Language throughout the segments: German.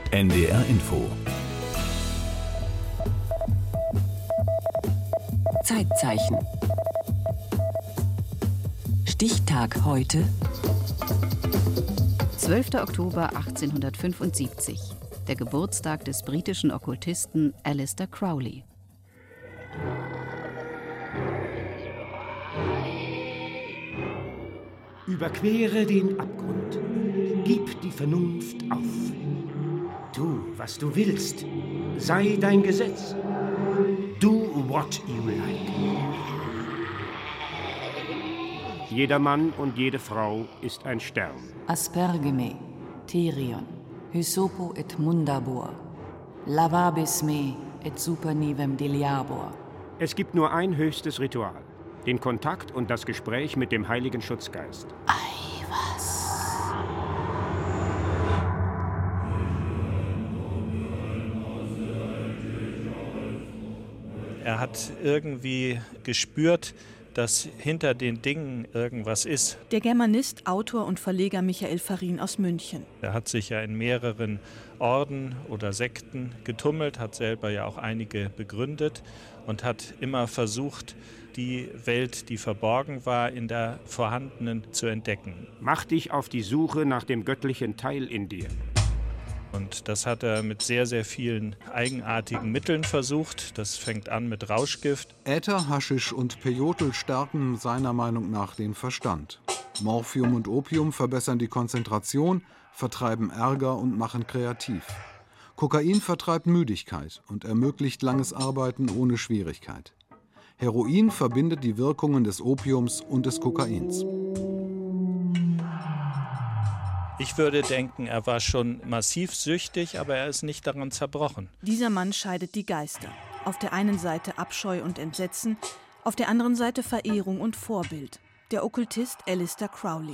NDR Info. Zeitzeichen. Stichtag heute. 12. Oktober 1875. Der Geburtstag des britischen Okkultisten Aleister Crowley. Überquere den Abgrund. Gib die Vernunft auf. Tu, was du willst. Sei dein Gesetz. Do what you like. Jeder Mann und jede Frau ist ein Stern. Asperge Therion, Hysopo et mundabor, lavabis me et supernivem deliabor. Es gibt nur ein höchstes Ritual: den Kontakt und das Gespräch mit dem Heiligen Schutzgeist. Ei, was? Er hat irgendwie gespürt, dass hinter den Dingen irgendwas ist. Der Germanist, Autor und Verleger Michael Farin aus München. Er hat sich ja in mehreren Orden oder Sekten getummelt, hat selber ja auch einige begründet und hat immer versucht, die Welt, die verborgen war, in der vorhandenen zu entdecken. Mach dich auf die Suche nach dem göttlichen Teil in dir. Und das hat er mit sehr, sehr vielen eigenartigen Mitteln versucht. Das fängt an mit Rauschgift. Äther, Haschisch und Peyote stärken seiner Meinung nach den Verstand. Morphium und Opium verbessern die Konzentration, vertreiben Ärger und machen kreativ. Kokain vertreibt Müdigkeit und ermöglicht langes Arbeiten ohne Schwierigkeit. Heroin verbindet die Wirkungen des Opiums und des Kokains. Ich würde denken, er war schon massiv süchtig, aber er ist nicht daran zerbrochen. Dieser Mann scheidet die Geister. Auf der einen Seite Abscheu und Entsetzen, auf der anderen Seite Verehrung und Vorbild. Der Okkultist Aleister Crowley.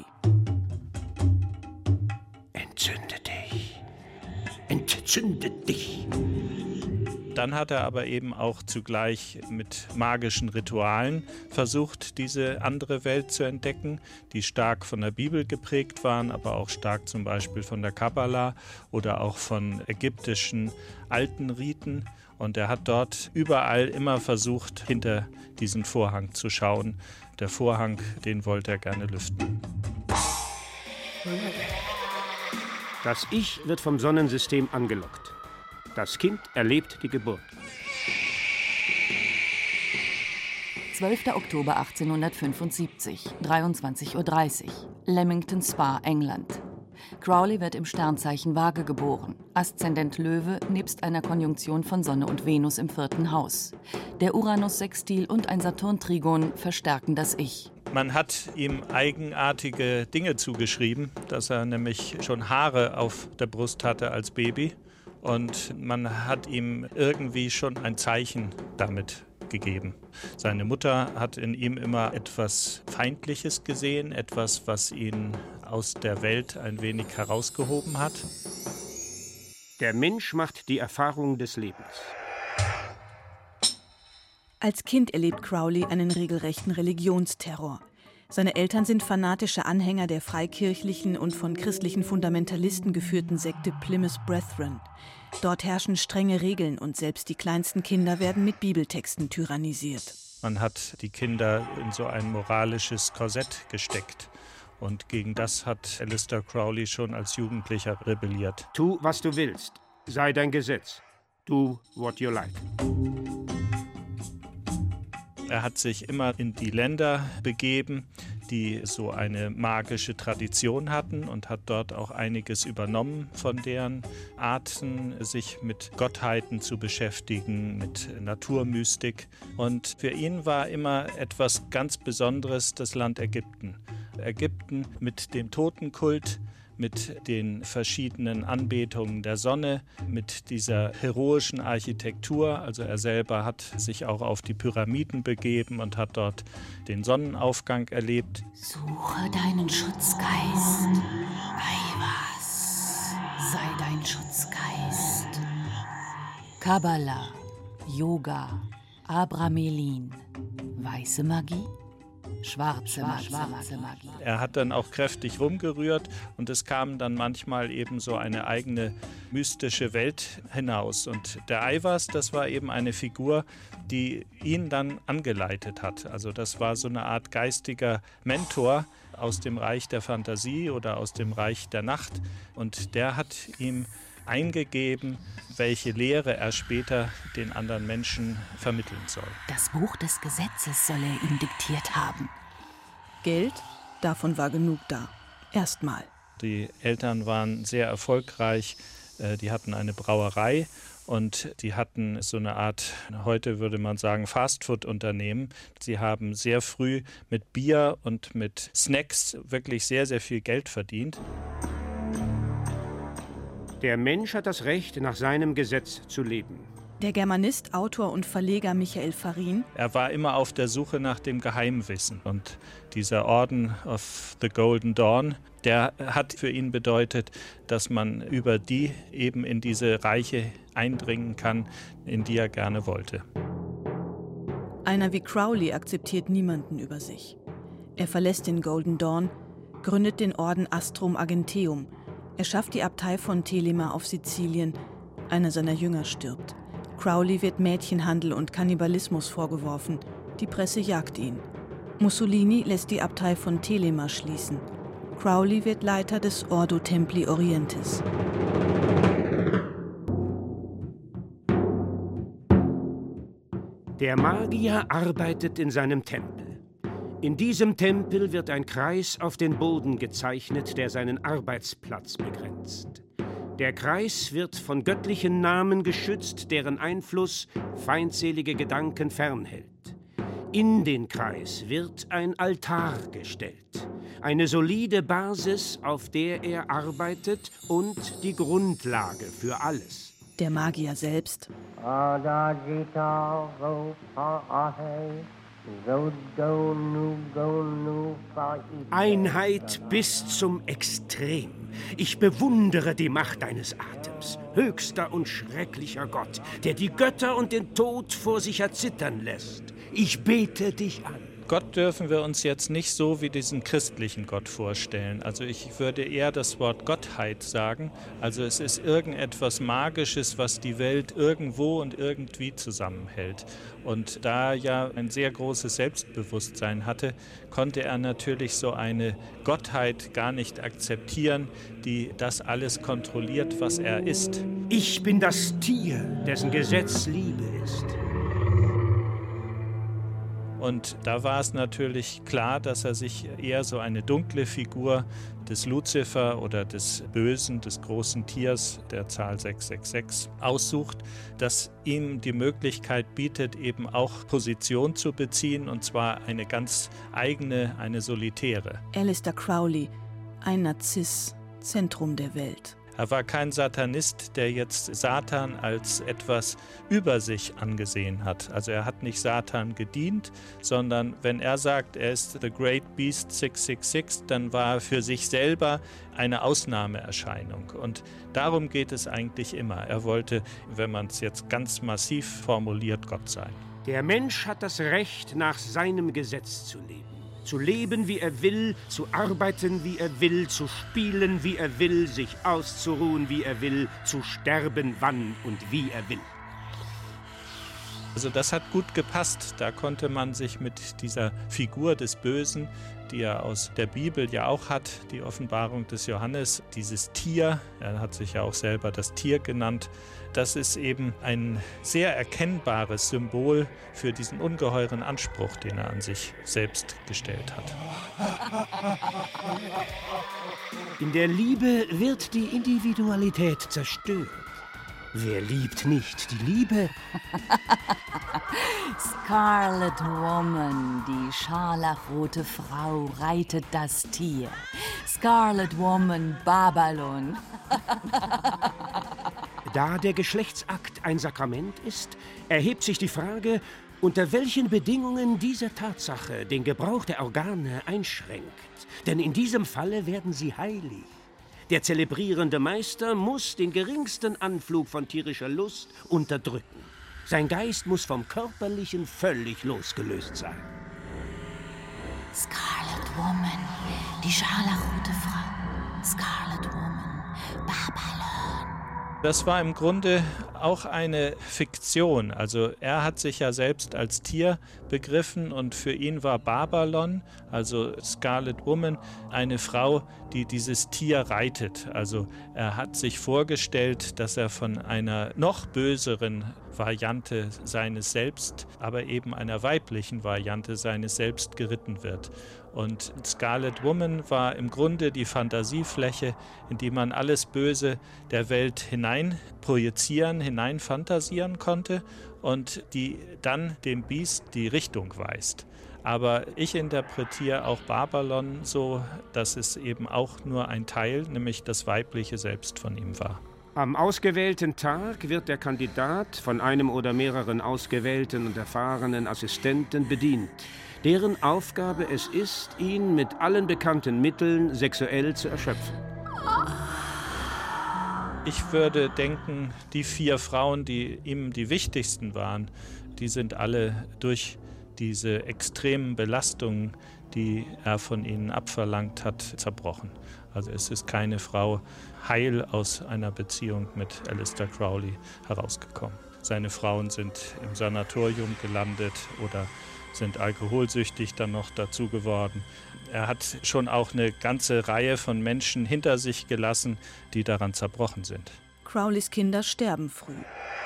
Entzünde dich. Entzünde dich. Dann hat er aber eben auch zugleich mit magischen Ritualen versucht, diese andere Welt zu entdecken, die stark von der Bibel geprägt waren, aber auch stark zum Beispiel von der Kabbala oder auch von ägyptischen alten Riten. Und er hat dort überall immer versucht, hinter diesen Vorhang zu schauen. Der Vorhang, den wollte er gerne lüften. Das Ich wird vom Sonnensystem angelockt. Das Kind erlebt die Geburt. 12. Oktober 1875, 23:30 Uhr, Leamington Spa, England. Crowley wird im Sternzeichen Waage geboren, Aszendent Löwe nebst einer Konjunktion von Sonne und Venus im 4. Haus. Der Uranus-Sextil und ein Saturn-Trigon verstärken das Ich. Man hat ihm eigenartige Dinge zugeschrieben, dass er nämlich schon Haare auf der Brust hatte als Baby. Und man hat ihm irgendwie schon ein Zeichen damit gegeben. Seine Mutter hat in ihm immer etwas Feindliches gesehen, etwas, was ihn aus der Welt ein wenig herausgehoben hat. Der Mensch macht die Erfahrung des Lebens. Als Kind erlebt Crowley einen regelrechten Religionsterror. Seine Eltern sind fanatische Anhänger der freikirchlichen und von christlichen Fundamentalisten geführten Sekte Plymouth Brethren. Dort herrschen strenge Regeln und selbst die kleinsten Kinder werden mit Bibeltexten tyrannisiert. Man hat die Kinder in so ein moralisches Korsett gesteckt. Und gegen das hat Aleister Crowley schon als Jugendlicher rebelliert. Tu, was du willst. Sei dein Gesetz. Do what you like. Er hat sich immer in die Länder begeben, die so eine magische Tradition hatten und hat dort auch einiges übernommen von deren Arten, sich mit Gottheiten zu beschäftigen, mit Naturmystik. Und für ihn war immer etwas ganz Besonderes das Land Ägypten. Ägypten mit dem Totenkult, mit den verschiedenen Anbetungen der Sonne, mit dieser heroischen Architektur. Also er selber hat sich auch auf die Pyramiden begeben und hat dort den Sonnenaufgang erlebt. Suche deinen Schutzgeist. Aiwas, sei dein Schutzgeist. Kabbala, Yoga, Abramelin, weiße Magie, Schwarze Magie. Er hat dann auch kräftig rumgerührt und es kam dann manchmal eben so eine eigene mystische Welt hinaus. Und der Aiwass, das war eben eine Figur, die ihn dann angeleitet hat. Also das war so eine Art geistiger Mentor aus dem Reich der Fantasie oder aus dem Reich der Nacht. Und der hat ihm eingegeben, welche Lehre er später den anderen Menschen vermitteln soll. Das Buch des Gesetzes soll er ihm diktiert haben. Geld, davon war genug da. Erstmal. Die Eltern waren sehr erfolgreich, die hatten eine Brauerei und die hatten so eine Art, heute würde man sagen, Fastfood-Unternehmen. Sie haben sehr früh mit Bier und mit Snacks wirklich sehr, sehr viel Geld verdient. Der Mensch hat das Recht, nach seinem Gesetz zu leben. Der Germanist, Autor und Verleger Michael Farin. Er war immer auf der Suche nach dem Geheimwissen. Und dieser Orden of the Golden Dawn, der hat für ihn bedeutet, dass man über die eben in diese Reiche eindringen kann, in die er gerne wollte. Einer wie Crowley akzeptiert niemanden über sich. Er verlässt den Golden Dawn, gründet den Orden Astrum Argenteum. Er schafft die Abtei von Telema auf Sizilien. Einer seiner Jünger stirbt. Crowley wird Mädchenhandel und Kannibalismus vorgeworfen. Die Presse jagt ihn. Mussolini lässt die Abtei von Telema schließen. Crowley wird Leiter des Ordo Templi Orientis. Der Magier arbeitet in seinem Tempel. In diesem Tempel wird ein Kreis auf den Boden gezeichnet, der seinen Arbeitsplatz begrenzt. Der Kreis wird von göttlichen Namen geschützt, deren Einfluss feindselige Gedanken fernhält. In den Kreis wird ein Altar gestellt, eine solide Basis, auf der er arbeitet und die Grundlage für alles. Der Magier selbst. Einheit bis zum Extrem. Ich bewundere die Macht deines Atems, höchster und schrecklicher Gott, der die Götter und den Tod vor sich erzittern lässt. Ich bete dich an. Gott dürfen wir uns jetzt nicht so wie diesen christlichen Gott vorstellen. Also ich würde eher das Wort Gottheit sagen. Also es ist irgendetwas Magisches, was die Welt irgendwo und irgendwie zusammenhält. Und da er ja ein sehr großes Selbstbewusstsein hatte, konnte er natürlich so eine Gottheit gar nicht akzeptieren, die das alles kontrolliert, was er ist. Ich bin das Tier, dessen Gesetz Liebe ist. Und da war es natürlich klar, dass er sich eher so eine dunkle Figur des Luzifer oder des Bösen, des großen Tiers der Zahl 666 aussucht, das ihm die Möglichkeit bietet, eben auch Position zu beziehen, und zwar eine ganz eigene, eine solitäre. Aleister Crowley, ein Narziss, Zentrum der Welt. Er war kein Satanist, der jetzt Satan als etwas über sich angesehen hat. Also er hat nicht Satan gedient, sondern wenn er sagt, er ist the great beast 666, dann war er für sich selber eine Ausnahmeerscheinung. Und darum geht es eigentlich immer. Er wollte, wenn man es jetzt ganz massiv formuliert, Gott sein. Der Mensch hat das Recht, nach seinem Gesetz zu leben. Zu leben, wie er will, zu arbeiten, wie er will, zu spielen, wie er will, sich auszuruhen, wie er will, zu sterben, wann und wie er will. Also das hat gut gepasst. Da konnte man sich mit dieser Figur des Bösen, die er aus der Bibel ja auch hat, die Offenbarung des Johannes, dieses Tier, er hat sich ja auch selber das Tier genannt, das ist eben ein sehr erkennbares Symbol für diesen ungeheuren Anspruch, den er an sich selbst gestellt hat. In der Liebe wird die Individualität zerstört. Wer liebt nicht die Liebe? Scarlet Woman, die scharlachrote Frau, reitet das Tier. Scarlet Woman, Babylon. Da der Geschlechtsakt ein Sakrament ist, erhebt sich die Frage, unter welchen Bedingungen diese Tatsache den Gebrauch der Organe einschränkt. Denn in diesem Falle werden sie heilig. Der zelebrierende Meister muss den geringsten Anflug von tierischer Lust unterdrücken. Sein Geist muss vom Körperlichen völlig losgelöst sein. Scarlet Woman, die scharlachrote Frau. Scarlet Woman, Babylon. Das war im Grunde auch eine Fiktion. Also er hat sich ja selbst als Tier begriffen und für ihn war Babylon, also Scarlet Woman, eine Frau, die dieses Tier reitet. Also er hat sich vorgestellt, dass er von einer noch böseren Variante seines Selbst, aber eben einer weiblichen Variante seines Selbst geritten wird. Und Scarlet Woman war im Grunde die Fantasiefläche, in die man alles Böse der Welt hinein projizieren, hinein fantasieren konnte und die dann dem Biest die Richtung weist. Aber ich interpretiere auch Babylon so, dass es eben auch nur ein Teil, nämlich das weibliche Selbst von ihm war. Am ausgewählten Tag wird der Kandidat von einem oder mehreren ausgewählten und erfahrenen Assistenten bedient, deren Aufgabe es ist, ihn mit allen bekannten Mitteln sexuell zu erschöpfen. Ich würde denken, die 4 Frauen, die ihm die wichtigsten waren, die sind alle durch diese extremen Belastungen, die er von ihnen abverlangt hat, zerbrochen. Also es ist keine Frau heil aus einer Beziehung mit Aleister Crowley herausgekommen. Seine Frauen sind im Sanatorium gelandet oder sind alkoholsüchtig dann noch dazu geworden. Er hat schon auch eine ganze Reihe von Menschen hinter sich gelassen, die daran zerbrochen sind. Crowleys Kinder sterben früh.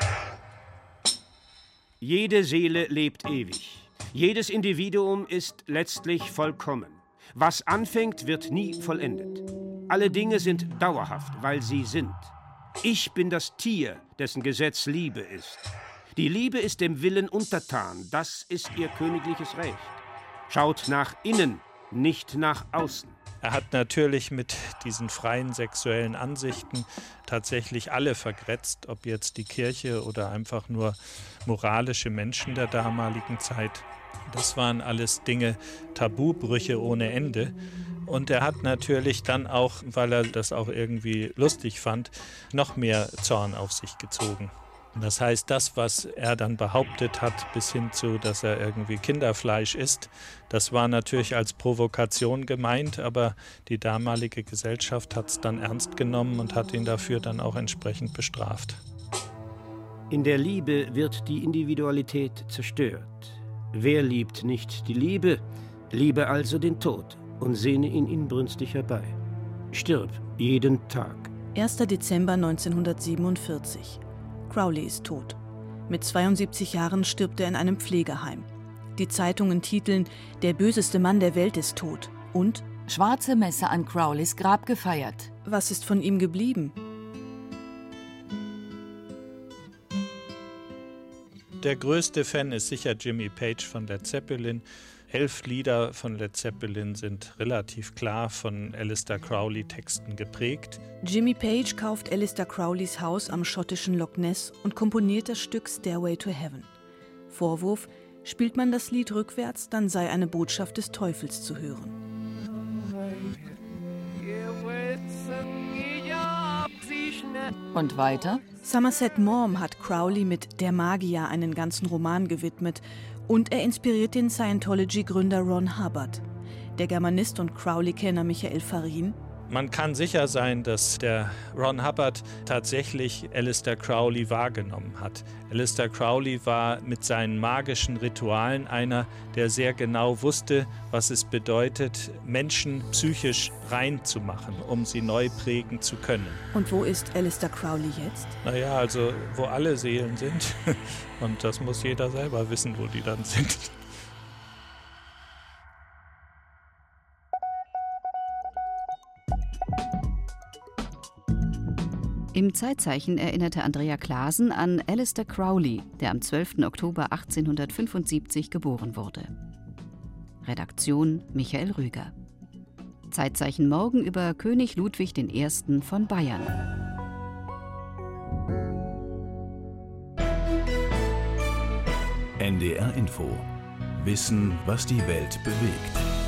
Jede Seele lebt ewig. Jedes Individuum ist letztlich vollkommen. Was anfängt, wird nie vollendet. Alle Dinge sind dauerhaft, weil sie sind. Ich bin das Tier, dessen Gesetz Liebe ist. Die Liebe ist dem Willen untertan, das ist ihr königliches Recht. Schaut nach innen, nicht nach außen. Er hat natürlich mit diesen freien sexuellen Ansichten tatsächlich alle vergrätzt, ob jetzt die Kirche oder einfach nur moralische Menschen der damaligen Zeit. Das waren alles Dinge, Tabubrüche ohne Ende. Und er hat natürlich dann auch, weil er das auch irgendwie lustig fand, noch mehr Zorn auf sich gezogen. Das heißt, das, was er dann behauptet hat, bis hin zu, dass er irgendwie Kinderfleisch isst, das war natürlich als Provokation gemeint, aber die damalige Gesellschaft hat es dann ernst genommen und hat ihn dafür dann auch entsprechend bestraft. In der Liebe wird die Individualität zerstört. Wer liebt nicht die Liebe, liebe also den Tod und sehne ihn inbrünstig herbei. Stirb jeden Tag. 1. Dezember 1947. Crowley ist tot. Mit 72 Jahren stirbt er in einem Pflegeheim. Die Zeitungen titeln: Der böseste Mann der Welt ist tot und Schwarze Messe an Crowleys Grab gefeiert. was ist von ihm geblieben? Der größte Fan ist sicher Jimmy Page von Led Zeppelin. 11 Lieder von Led Zeppelin sind relativ klar von Aleister Crowley-Texten geprägt. Jimmy Page kauft Aleister Crowleys Haus am schottischen Loch Ness und komponiert das Stück Stairway to Heaven. Vorwurf: Spielt man das Lied rückwärts, dann sei eine Botschaft des Teufels zu hören. Und weiter? Somerset Maugham hat Crowley mit Der Magier einen ganzen Roman gewidmet und er inspiriert den Scientology-Gründer Ron Hubbard. Der Germanist und Crowley-Kenner Michael Farin: Man kann sicher sein, dass der Ron Hubbard tatsächlich Aleister Crowley wahrgenommen hat. Aleister Crowley war mit seinen magischen Ritualen einer, der sehr genau wusste, was es bedeutet, Menschen psychisch rein zu machen, um sie neu prägen zu können. Und wo ist Aleister Crowley jetzt? Naja, also wo alle Seelen sind. Und das muss jeder selber wissen, wo die dann sind. Im Zeitzeichen erinnerte Andrea Clasen an Aleister Crowley, der am 12. Oktober 1875 geboren wurde. Redaktion Michael Rüger. Zeitzeichen morgen über König Ludwig I. von Bayern. NDR Info. Wissen, was die Welt bewegt.